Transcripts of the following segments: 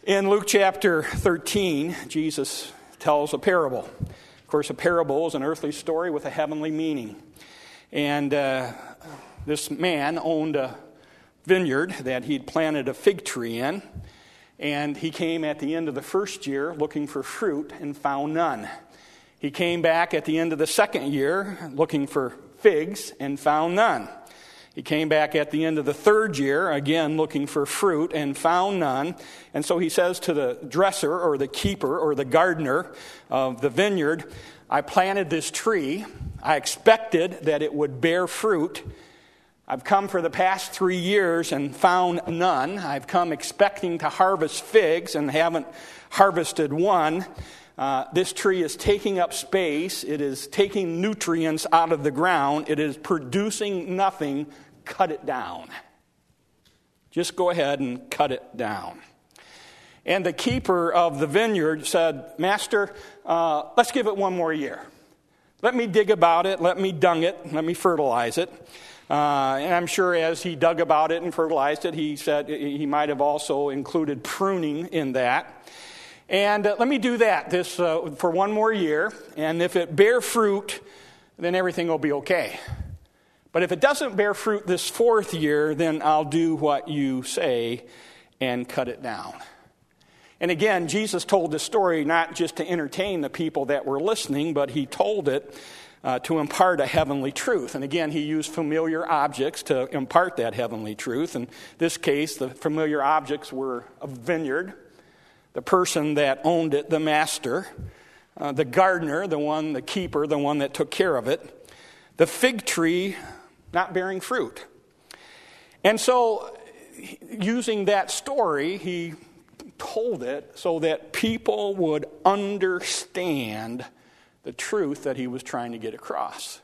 In Luke chapter 13, Jesus tells a parable. Of course, a parable is an earthly story with a heavenly meaning. And this man owned a vineyard that he'd planted a fig tree in. And he came at the end of the first year looking for fruit and found none. He came back at the end of the second year looking for figs and found none. He came back at the end of the third year, again looking for fruit, and found none. And so he says to the dresser or the keeper or the gardener of the vineyard, I planted this tree. I expected that it would bear fruit. I've come for the past 3 years and found none. I've come expecting to harvest figs and haven't harvested one. This tree is taking up space. It is taking nutrients out of the ground. It is producing nothing. Cut it down. Just go ahead and cut it down. And the keeper of the vineyard said, Master, let's give it 1 more year. Let me dig about it. Let me dung it. Let me fertilize it. And I'm sure as he dug about it and fertilized it, he said he might have also included pruning in that. And let me do that for 1 more year, and if it bear fruit, then everything will be okay. But if it doesn't bear fruit this 4th year, then I'll do what you say and cut it down. And again, Jesus told this story not just to entertain the people that were listening, but he told it to impart a heavenly truth. And again, he used familiar objects to impart that heavenly truth. In this case, the familiar objects were a vineyard, the person that owned it, the master, the gardener, the keeper, the one that took care of it, the fig tree not bearing fruit. And so, using that story, he told it so that people would understand the truth that he was trying to get across.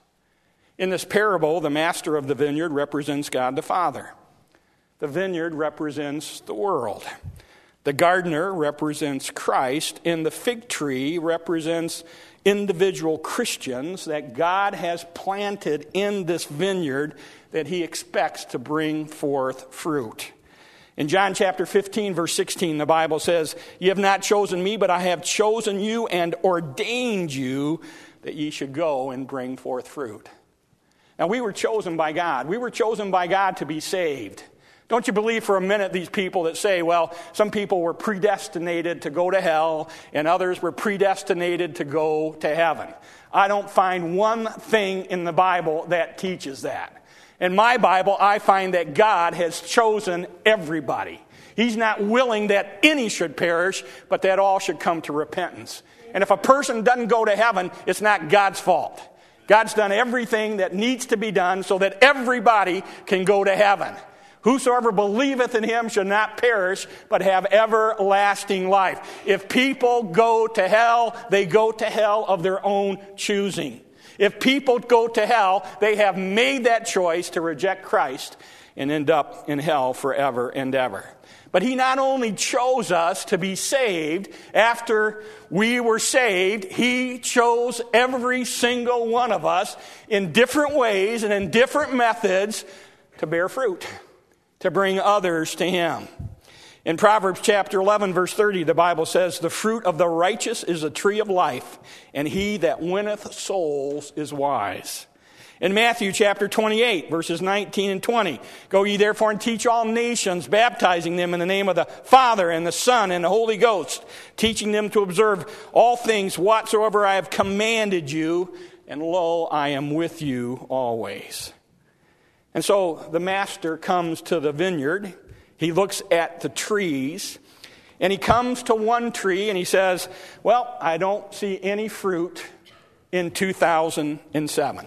In this parable, the master of the vineyard represents God the Father. The vineyard represents the world. The gardener represents Christ, and the fig tree represents individual Christians that God has planted in this vineyard that he expects to bring forth fruit. In John chapter 15, verse 16, the Bible says, "You have not chosen me, but I have chosen you and ordained you that ye should go and bring forth fruit." Now, we were chosen by God. We were chosen by God to be saved. Don't you believe for a minute these people that say, well, some people were predestinated to go to hell and others were predestinated to go to heaven. I don't find one thing in the Bible that teaches that. In my Bible, I find that God has chosen everybody. He's not willing that any should perish, but that all should come to repentance. And if a person doesn't go to heaven, it's not God's fault. God's done everything that needs to be done so that everybody can go to heaven. Whosoever believeth in him shall not perish, but have everlasting life. If people go to hell, they go to hell of their own choosing. If people go to hell, they have made that choice to reject Christ and end up in hell forever and ever. But he not only chose us to be saved after we were saved, he chose every single one of us in different ways and in different methods to bear fruit, to bring others to him. In Proverbs chapter 11, verse 30, the Bible says, "The fruit of the righteous is a tree of life, and he that winneth souls is wise." In Matthew chapter 28, verses 19 and 20, "Go ye therefore and teach all nations, baptizing them in the name of the Father and the Son and the Holy Ghost, teaching them to observe all things whatsoever I have commanded you, and lo, I am with you always." And so the master comes to the vineyard. He looks at the trees, and he comes to one tree, and he says, well, I don't see any fruit in 2007.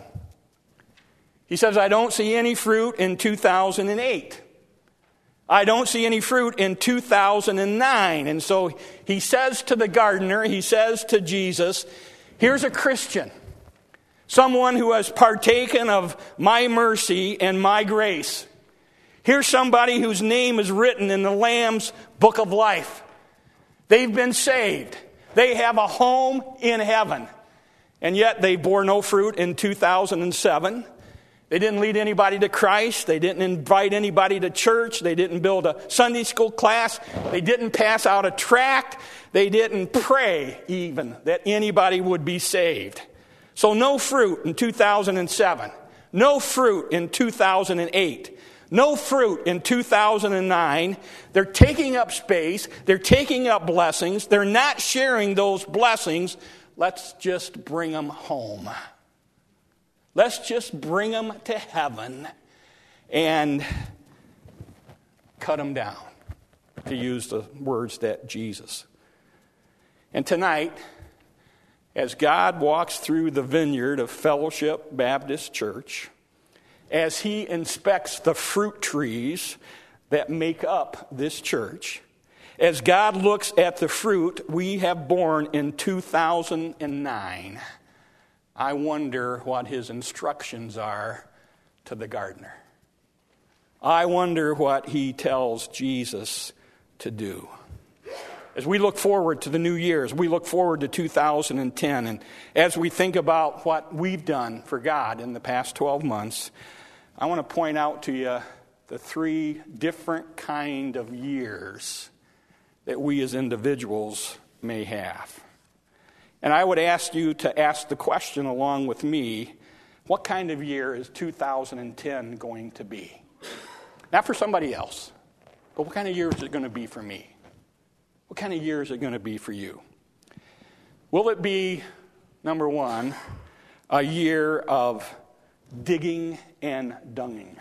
He says, I don't see any fruit in 2008. I don't see any fruit in 2009. And so he says to the gardener, he says to Jesus, here's a Christian, someone who has partaken of my mercy and my grace. Here's somebody whose name is written in the Lamb's book of life. They've been saved. They have a home in heaven. And yet they bore no fruit in 2007. They didn't lead anybody to Christ. They didn't invite anybody to church. They didn't build a Sunday school class. They didn't pass out a tract. They didn't pray even that anybody would be saved. So no fruit in 2007. No fruit in 2008. No fruit in 2009. They're taking up space. They're taking up blessings. They're not sharing those blessings. Let's just bring them home. Let's just bring them to heaven and cut them down, to use the words that Jesus. And tonight, as God walks through the vineyard of Fellowship Baptist Church, as he inspects the fruit trees that make up this church, as God looks at the fruit we have borne in 2009, I wonder what his instructions are to the gardener. I wonder what he tells Jesus to do. As we look forward to the new year, as we look forward to 2010, and as we think about what we've done for God in the past 12 months, I want to point out to you the 3 different kind of years that we as individuals may have. And I would ask you to ask the question along with me, what kind of year is 2010 going to be? Not for somebody else, but what kind of year is it going to be for me? What kind of year is it going to be for you? Will it be, number 1, a year of digging and dunging?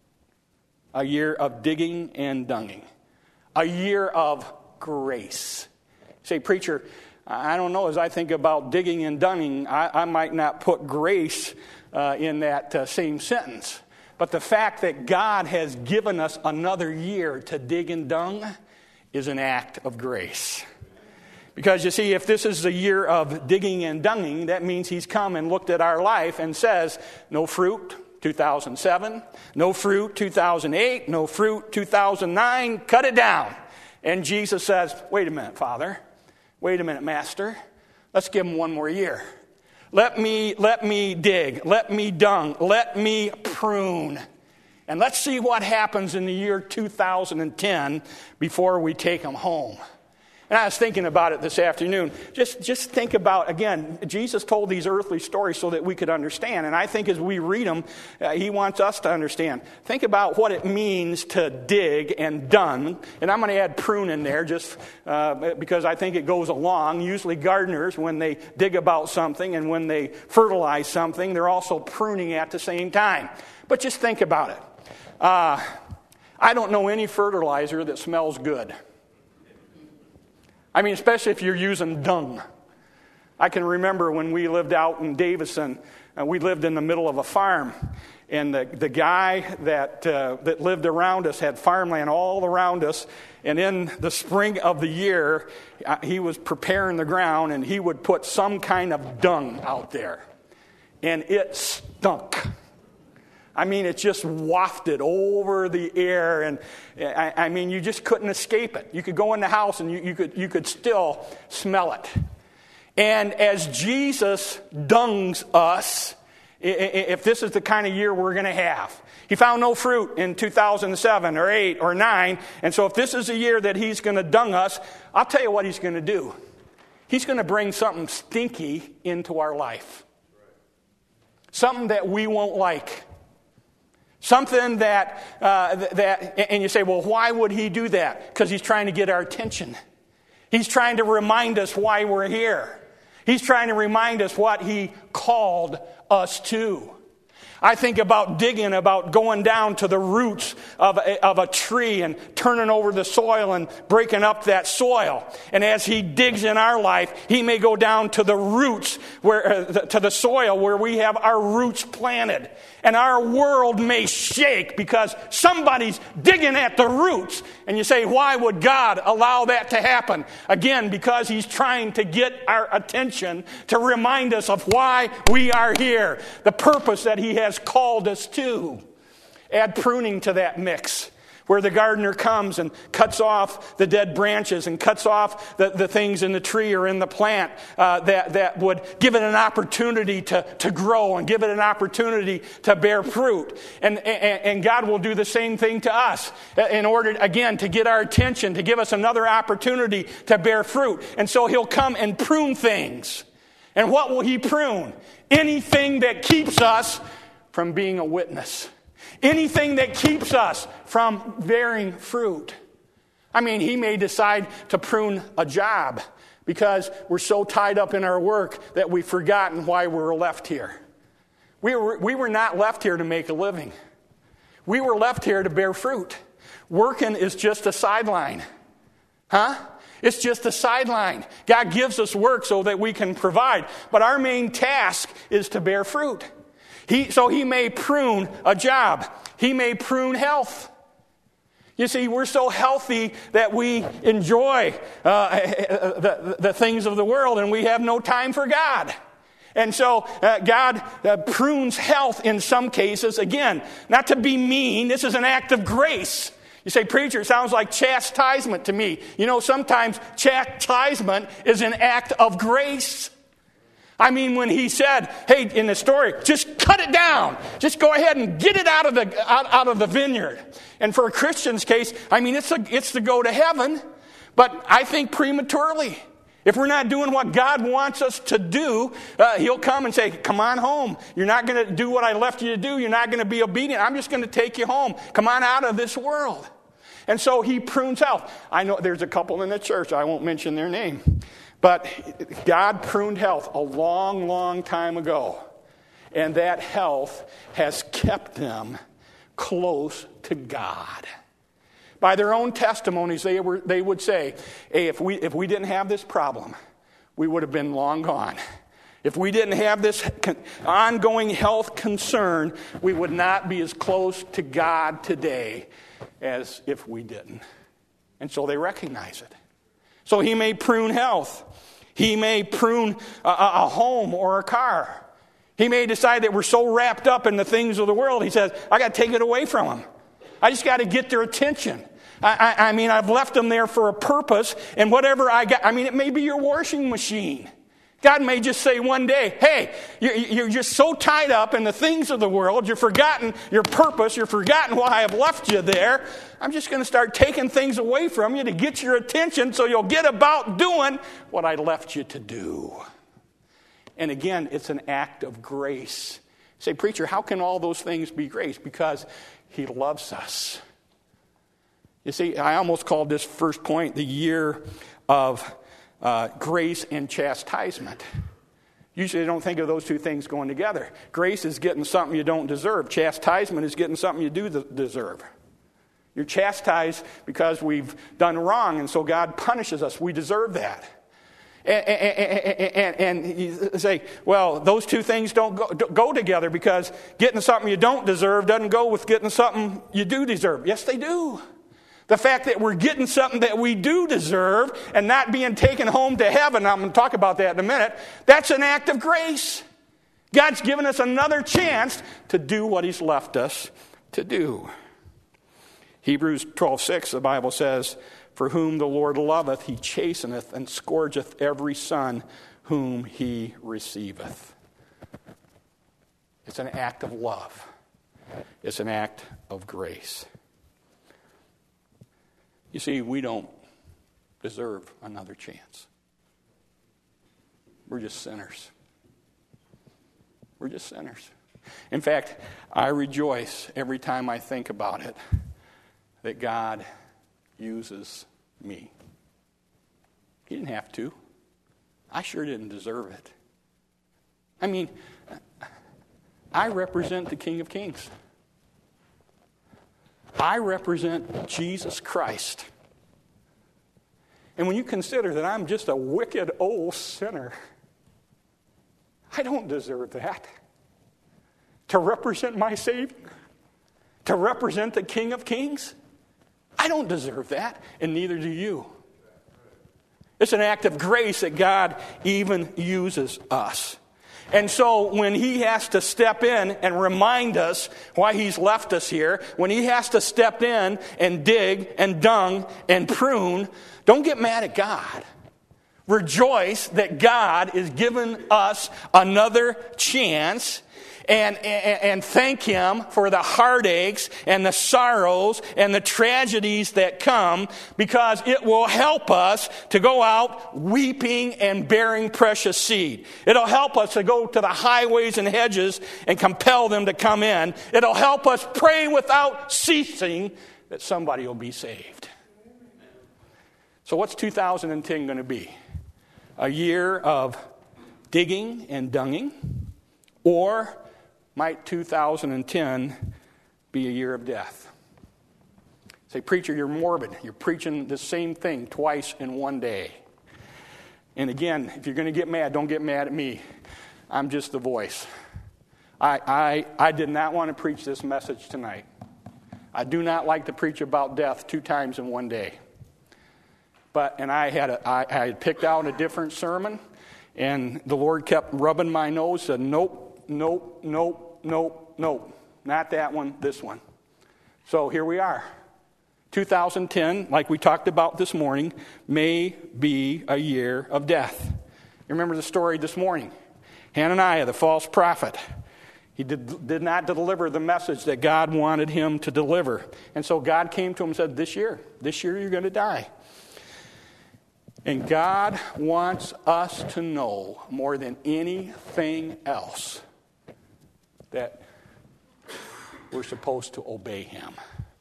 A year of digging and dunging. A year of grace. Say, preacher, I don't know, as I think about digging and dunging, I might not put grace in that same sentence. But the fact that God has given us another year to dig and dung is an act of grace. Because you see, if this is a year of digging and dunging, that means he's come and looked at our life and says, no fruit 2007, no fruit 2008, no fruit 2009, cut it down. And Jesus says, wait a minute, Father. Wait a minute, Master. Let's give him one more year. Let me dig. Let me dung. Let me prune. And let's see what happens in the year 2010 before we take him home. And I was thinking about it this afternoon. Just think about, again, Jesus told these earthly stories so that we could understand. And I think as we read them, he wants us to understand. Think about what it means to dig and dung. And I'm going to add prune in there just because I think it goes along. Usually gardeners, when they dig about something and when they fertilize something, they're also pruning at the same time. But just think about it. I don't know any fertilizer that smells good. I mean, especially if you're using dung. I can remember when we lived out in Davison, we lived in the middle of a farm, and the guy that lived around us had farmland all around us, and in the spring of the year, he was preparing the ground, and he would put some kind of dung out there, and it stunk. I mean, it just wafted over the air, and I mean, you just couldn't escape it. You could go in the house, and you could still smell it. And as Jesus dungs us, if this is the kind of year we're going to have, he found no fruit in 2007 or 8 or 9, and so if this is a year that he's going to dung us, I'll tell you what he's going to do. He's going to bring something stinky into our life. Something that we won't like. Something that and you say, well, why would he do that? Because he's trying to get our attention. He's trying to remind us why we're here. He's trying to remind us what he called us to. I think about digging, about going down to the roots of a tree and turning over the soil and breaking up that soil. And as he digs in our life, he may go down to the roots, to the soil where we have our roots planted. And our world may shake because somebody's digging at the roots. And you say, why would God allow that to happen? Again, because he's trying to get our attention, to remind us of why we are here, the purpose that he has called us to. Add pruning to that mix. where the gardener comes and cuts off the dead branches and cuts off the things in the tree or in the plant that would give it an opportunity to grow and give it an opportunity to bear fruit. And God will do the same thing to us in order, again, to get our attention, to give us another opportunity to bear fruit. And so he'll come and prune things. And what will he prune? Anything that keeps us from being a witness. Anything that keeps us from bearing fruit. I mean, he may decide to prune a job because we're so tied up in our work that we've forgotten why we were left here. We were not left here to make a living. We were left here to bear fruit. Working is just a sideline. It's just a sideline. God gives us work so that we can provide. But our main task is to bear fruit. So he may prune a job. He may prune health. You see, we're so healthy that we enjoy the things of the world and we have no time for God. And so God prunes health in some cases. Again, not to be mean, this is an act of grace. You say, preacher, it sounds like chastisement to me. You know, sometimes chastisement is an act of grace. I mean, when he said, hey, in the story, just cut it down. Just go ahead and get it out of the vineyard. And for a Christian's case, I mean, it's to go to heaven, but I think prematurely. If we're not doing what God wants us to do, he'll come and say, come on home. You're not going to do what I left you to do. You're not going to be obedient. I'm just going to take you home. Come on out of this world. And so he prunes health. I know there's a couple in the church. I won't mention their name. But God pruned health a long, long time ago. And that health has kept them close to God. By their own testimonies, they would say, hey, if we didn't have this problem, we would have been long gone. If we didn't have this ongoing health concern, we would not be as close to God today as if we didn't. And so they recognize it. So he may prune health. He may prune a home or a car. He may decide that we're so wrapped up in the things of the world, he says, I got to take it away from them. I just got to get their attention. I mean, I've left them there for a purpose, and whatever I got, I mean, it may be your washing machine. God may just say one day, hey, you're just so tied up in the things of the world, you've forgotten your purpose, you've forgotten why I've left you there. I'm just going to start taking things away from you to get your attention so you'll get about doing what I left you to do. And again, it's an act of grace. You say, preacher, how can all those things be grace? Because he loves us. You see, I almost called this first point the year of grace and chastisement. Usually I don't think of those two things going together. Grace is getting something you don't deserve. Chastisement is getting something you do deserve. You're chastised because we've done wrong, and so God punishes us. We deserve that. And you say, well, those two things don't go together because getting something you don't deserve doesn't go with getting something you do deserve. Yes, they do. The fact that we're getting something that we do deserve and not being taken home to heaven, I'm going to talk about that in a minute, that's an act of grace. God's given us another chance to do what he's left us to do. Hebrews 12:6, the Bible says, for whom the Lord loveth, he chasteneth and scourgeth every son whom he receiveth. It's an act of love. It's an act of grace. You see, we don't deserve another chance. We're just sinners. We're just sinners. In fact, I rejoice every time I think about it that God uses me. He didn't have to. I sure didn't deserve it. I mean, I represent the King of Kings. I represent Jesus Christ. And when you consider that I'm just a wicked old sinner, I don't deserve that. To represent my Savior, to represent the King of Kings, I don't deserve that, and neither do you. It's an act of grace that God even uses us. And so when he has to step in and remind us why he's left us here, when he has to step in and dig and dung and prune, don't get mad at God. Rejoice that God is giving us another chance, and thank him for the heartaches and the sorrows and the tragedies that come, because it will help us to go out weeping and bearing precious seed. It'll help us to go to the highways and hedges and compel them to come in. It'll help us pray without ceasing that somebody will be saved. So what's 2010 going to be? A year of digging and dunging? Or might 2010 be a year of death? Say, preacher, you're morbid. You're preaching the same thing twice in one day. And again, if you're going to get mad, don't get mad at me. I'm just the voice. I did not want to preach this message tonight. I do not like to preach about death 2 times in one day. I had picked out a different sermon, and the Lord kept rubbing my nose, said, nope, not that one, this one. So here we are. 2010, like we talked about this morning, may be a year of death. You remember the story this morning? Hananiah, the false prophet. He did not deliver the message that God wanted him to deliver. And so God came to him and said, this year you're going to die. And God wants us to know more than anything else that we're supposed to obey him.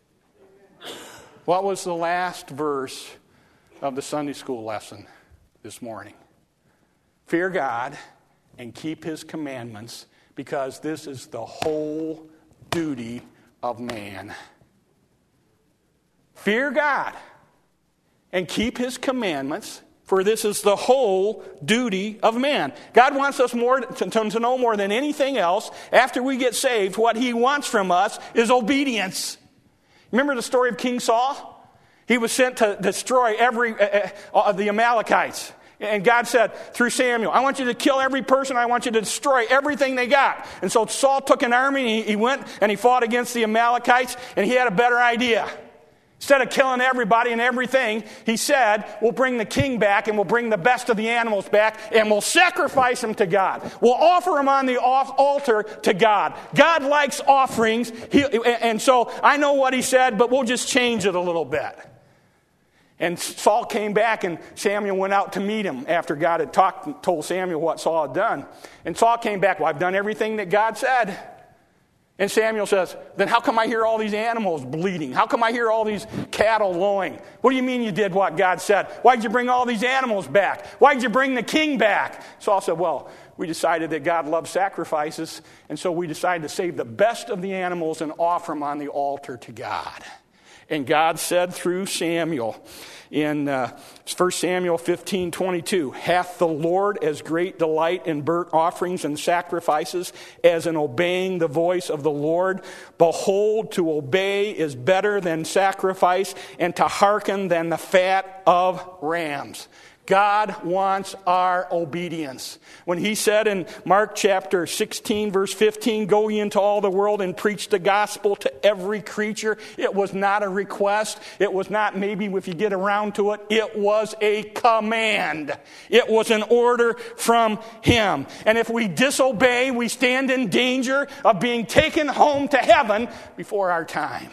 What was the last verse of the Sunday school lesson this morning? Fear God and keep his commandments, because this is the whole duty of man. Fear God and keep his commandments, for this is the whole duty of man. God wants us more to know more than anything else. After we get saved, what he wants from us is obedience. Remember the story of King Saul? He was sent to destroy the Amalekites. And God said through Samuel, I want you to kill every person. I want you to destroy everything they got. And so Saul took an army, and he went and he fought against the Amalekites, and he had a better idea. Instead of killing everybody and everything, he said, we'll bring the king back, and we'll bring the best of the animals back, and we'll sacrifice them to God. We'll offer them on the altar to God. God likes offerings, and so I know what he said, but we'll just change it a little bit. And Saul came back, and Samuel went out to meet him after God had told Samuel what Saul had done. And Saul came back, well, I've done everything that God said. And Samuel says, then how come I hear all these animals bleeding? How come I hear all these cattle lowing? What do you mean you did what God said? Why'd you bring all these animals back? Why'd you bring the king back? Saul said, well, we decided that God loves sacrifices, and so we decided to save the best of the animals and offer them on the altar to God. And God said through Samuel in 1 Samuel 15:22, hath the Lord as great delight in burnt offerings and sacrifices as in obeying the voice of the Lord? Behold, to obey is better than sacrifice, and to hearken than the fat of rams. God wants our obedience. When he said in Mark chapter 16, verse 15, go ye into all the world and preach the gospel to every creature, it was not a request. It was not maybe if you get around to it. It was a command. It was an order from him. And if we disobey, we stand in danger of being taken home to heaven before our time.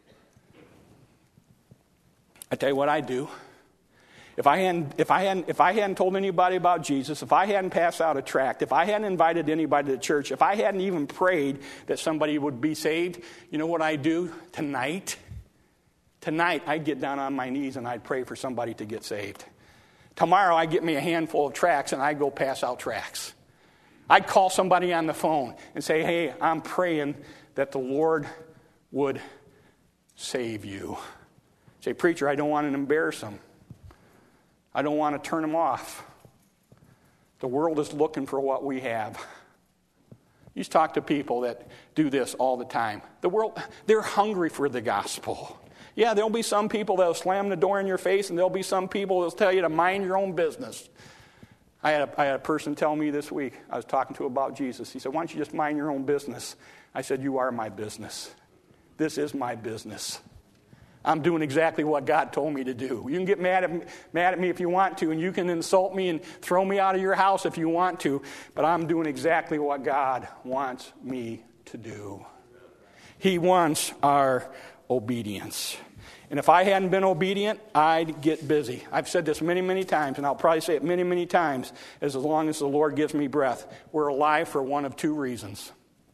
I tell you what I do. If I hadn't told anybody about Jesus, if I hadn't passed out a tract, if I hadn't invited anybody to church, if I hadn't even prayed that somebody would be saved, you know what I'd do tonight? Tonight, I'd get down on my knees and I'd pray for somebody to get saved. Tomorrow, I'd get me a handful of tracts and I'd go pass out tracts. I'd call somebody on the phone and say, hey, I'm praying that the Lord would save you. Say, preacher, I don't want to embarrass them. I don't want to turn them off. The world is looking for what we have. You talk to people that do this all the time. The world, they're hungry for the gospel. Yeah, there'll be some people that'll slam the door in your face, and there'll be some people that'll tell you to mind your own business. I had a person tell me this week, I was talking to about Jesus. He said, why don't you just mind your own business? I said, you are my business. This is my business. I'm doing exactly what God told me to do. You can get mad at me if you want to, and you can insult me and throw me out of your house if you want to, but I'm doing exactly what God wants me to do. He wants our obedience. And if I hadn't been obedient, I'd get busy. I've said this many, many times, and I'll probably say it many, many times, as long as the Lord gives me breath. We're alive for one of two reasons.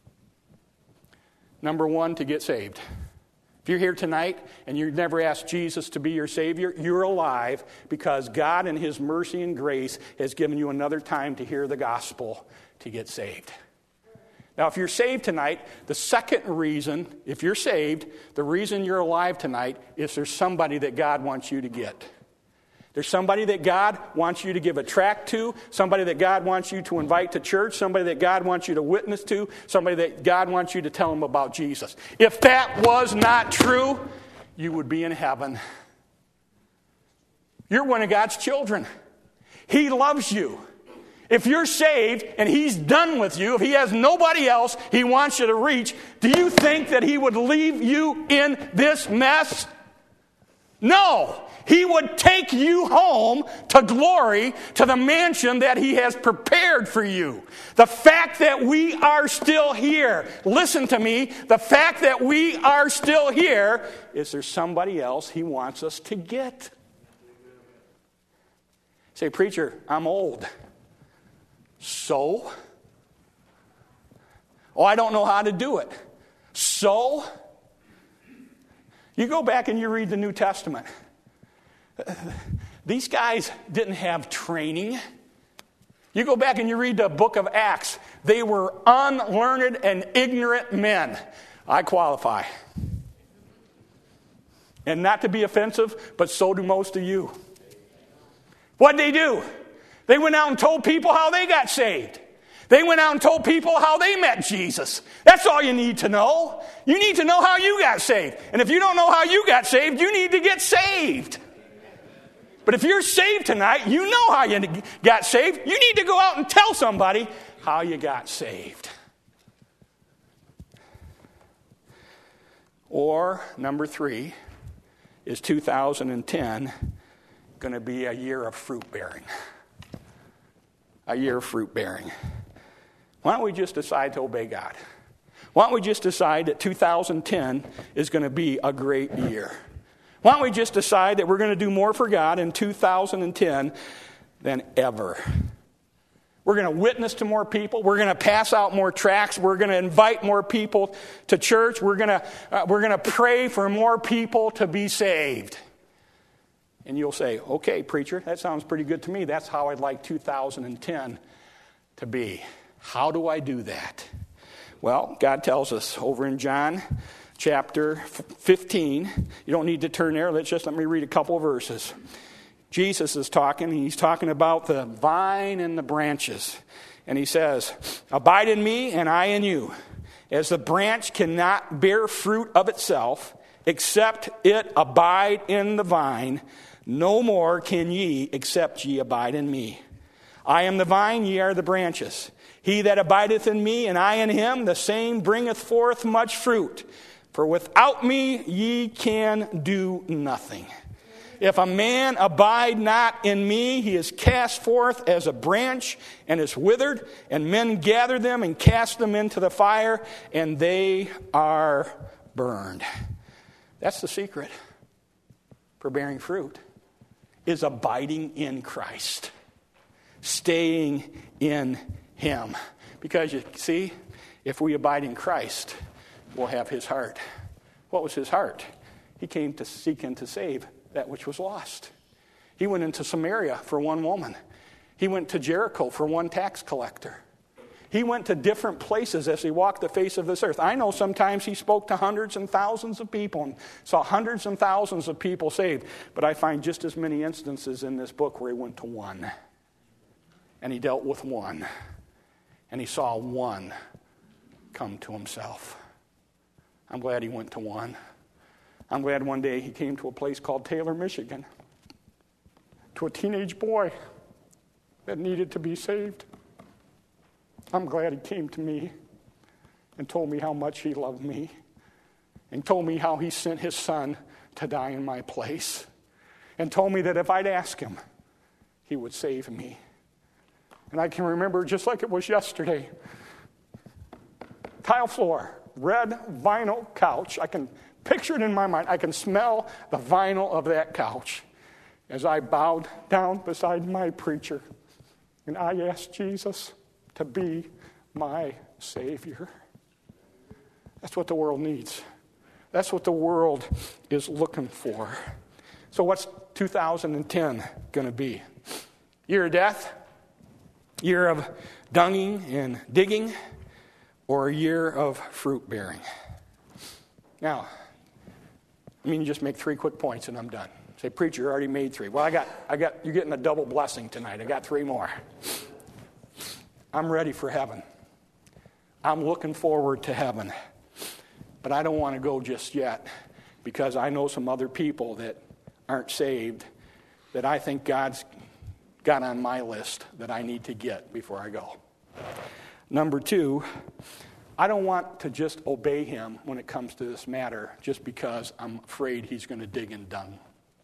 Number one, to get saved. If you're here tonight and you've never asked Jesus to be your Savior, you're alive because God in His mercy and grace has given you another time to hear the gospel to get saved. Now, if you're saved tonight, the second reason, if you're saved, the reason you're alive tonight is there's somebody that God wants you to get. There's somebody that God wants you to give a tract to, somebody that God wants you to invite to church, somebody that God wants you to witness to, somebody that God wants you to tell them about Jesus. If that was not true, you would be in heaven. You're one of God's children. He loves you. If you're saved and He's done with you, if He has nobody else He wants you to reach, do you think that He would leave you in this mess? No. He would take you home to glory, to the mansion that He has prepared for you. The fact that we are still here, listen to me, the fact that we are still here is there's somebody else He wants us to get. Say, preacher, I'm old. So? Oh, I don't know how to do it. So? You go back and you read the New Testament. These guys didn't have training. You go back and you read the book of Acts. They were unlearned and ignorant men. I qualify. And not to be offensive, but so do most of you. What'd they do? They went out and told people how they got saved. They went out and told people how they met Jesus. That's all you need to know. You need to know how you got saved. And if you don't know how you got saved, you need to get saved. But if you're saved tonight, you know how you got saved. You need to go out and tell somebody how you got saved. Or, number 3, is 2010 going to be a year of fruit bearing? A year of fruit bearing. Why don't we just decide to obey God? Why don't we just decide that 2010 is going to be a great year? Why don't we just decide that we're going to do more for God in 2010 than ever? We're going to witness to more people. We're going to pass out more tracts. We're going to invite more people to church. We're going to pray for more people to be saved. And you'll say, okay, preacher, that sounds pretty good to me. That's how I'd like 2010 to be. How do I do that? Well, God tells us over in John chapter 15. You don't need to turn there. Let me read a couple of verses. Jesus is talking. He's talking about the vine and the branches. And he says, abide in me and I in you. As the branch cannot bear fruit of itself, except it abide in the vine, no more can ye, except ye abide in me. I am the vine, ye are the branches. He that abideth in me, and I in him, the same bringeth forth much fruit. For without me ye can do nothing. If a man abide not in me, he is cast forth as a branch and is withered, and men gather them and cast them into the fire, and they are burned. That's the secret for bearing fruit, is abiding in Christ, staying in Him. Because you see, if we abide in Christ, we'll have His heart. What was His heart? He came to seek and to save that which was lost. He went into Samaria for one woman. He went to Jericho for one tax collector. He went to different places as he walked the face of this earth. I know sometimes he spoke to hundreds and thousands of people and saw hundreds and thousands of people saved. But I find just as many instances in this book where he went to one. And he dealt with one. And he saw one come to himself. I'm glad he went to one. I'm glad one day he came to a place called Taylor, Michigan. To a teenage boy. that needed to be saved. I'm glad he came to me and told me how much he loved me and told me how he sent his son to die in my place and told me that if I'd ask him, he would save me. And I can remember just like it was yesterday. Tile floor, red vinyl couch. I can picture it in my mind. I can smell the vinyl of that couch as I bowed down beside my preacher and I asked Jesus to be my Savior. That's what the world needs. That's what the world is looking for. So what's 2010 going to be? Year of death? Year of dunging and digging? Or a year of fruit bearing? Now, just make 3 quick points and I'm done. Say, preacher, you already made 3. Well, I got, you're getting a double blessing tonight. I got 3 more. I'm ready for heaven. I'm looking forward to heaven. But I don't want to go just yet because I know some other people that aren't saved that I think God's got on my list that I need to get before I go. Number 2, I don't want to just obey him when it comes to this matter just because I'm afraid he's going to dig and dung.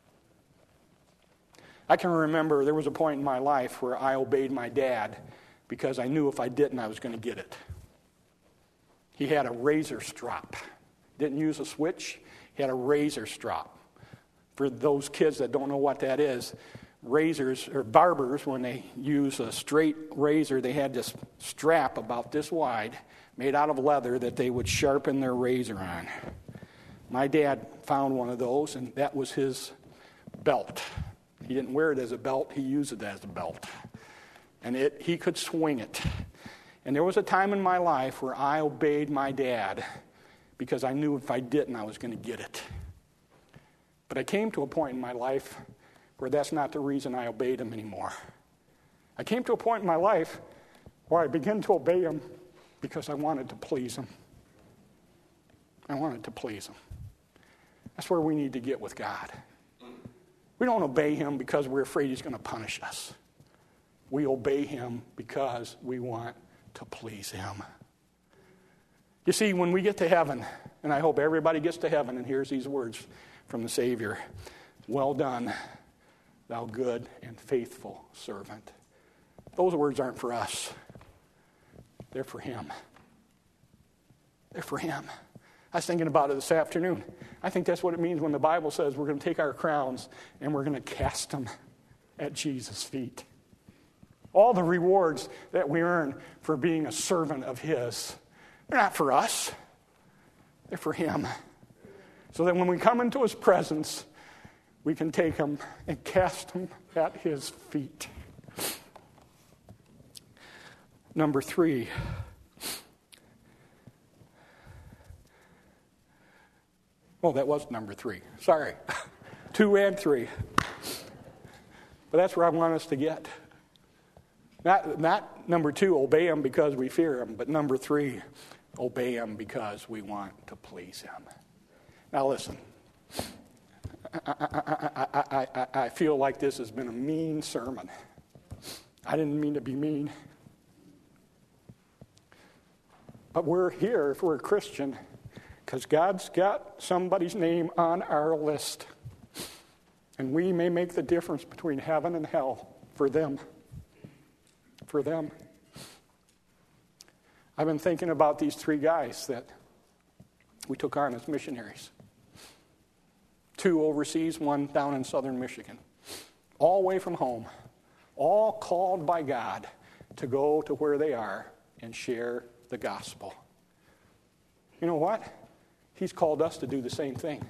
I can remember there was a point in my life where I obeyed my dad because I knew if I didn't, I was going to get it. He had a razor strop. Didn't use a switch. He had a razor strop. For those kids that don't know what that is, razors or barbers, when they use a straight razor, they had this strap about this wide made out of leather that they would sharpen their razor on. My dad found one of those, and that was his belt. He didn't wear it as a belt. He used it as a belt. And he could swing it. And there was a time in my life where I obeyed my dad because I knew if I didn't, I was going to get it. But I came to a point in my life where that's not the reason I obeyed him anymore. I came to a point in my life where I began to obey him because I wanted to please him. I wanted to please him. That's where we need to get with God. We don't obey him because we're afraid he's going to punish us. We obey him because we want to please him. You see, when we get to heaven, and I hope everybody gets to heaven and hears these words from the Savior, well done, thou good and faithful servant. Those words aren't for us. They're for him. They're for him. I was thinking about it this afternoon. I think that's what it means when the Bible says we're going to take our crowns and we're going to cast them at Jesus' feet. All the rewards that we earn for being a servant of his, they're not for us. They're for him. So that when we come into his presence, we can take them and cast them at his feet. Number 3. Oh, that was number 3. Sorry. 2 and 3. But that's where I want us to get. Not number 2, obey him because we fear him, but number 3, obey him because we want to please him. Now listen, I feel like this has been a mean sermon. I didn't mean to be mean. But we're here, if we're a Christian, because God's got somebody's name on our list. And we may make the difference between heaven and hell for them. For them. I've been thinking about these 3 guys that we took on as missionaries. 2 overseas, 1 down in southern Michigan. All away from home. All called by God to go to where they are and share the gospel. You know what? He's called us to do the same thing.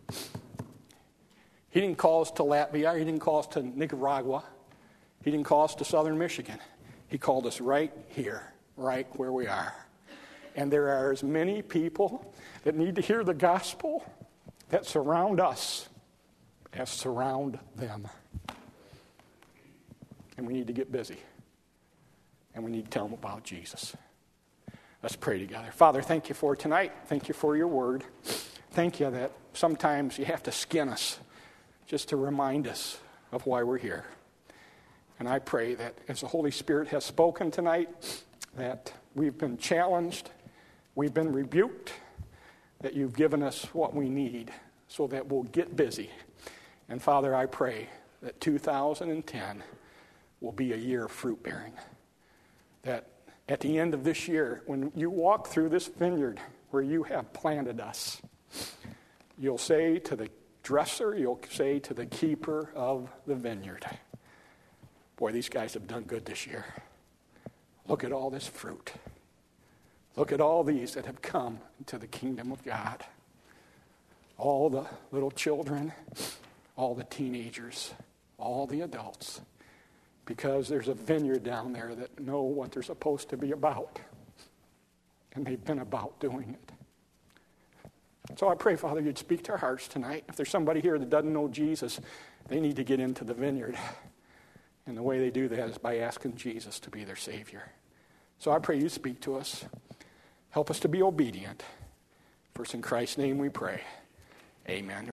He didn't call us to Latvia. He didn't call us to Nicaragua. He didn't call us to southern Michigan. He called us right here, right where we are. And there are as many people that need to hear the gospel that surround us as surround them. And we need to get busy. And we need to tell them about Jesus. Let's pray together. Father, thank you for tonight. Thank you for your word. Thank you that sometimes you have to skin us just to remind us of why we're here. And I pray that as the Holy Spirit has spoken tonight, that we've been challenged, we've been rebuked, that you've given us what we need so that we'll get busy. And Father, I pray that 2010 will be a year of fruit bearing. That at the end of this year, when you walk through this vineyard where you have planted us, you'll say to the dresser, you'll say to the keeper of the vineyard, boy, these guys have done good this year. Look at all this fruit. Look at all these that have come into the kingdom of God. All the little children, all the teenagers, all the adults. Because there's a vineyard down there that know what they're supposed to be about. And they've been about doing it. So I pray, Father, you'd speak to our hearts tonight. If there's somebody here that doesn't know Jesus, they need to get into the vineyard. And the way they do that is by asking Jesus to be their Savior. So I pray you speak to us. Help us to be obedient. For it's in Christ's name we pray. Amen.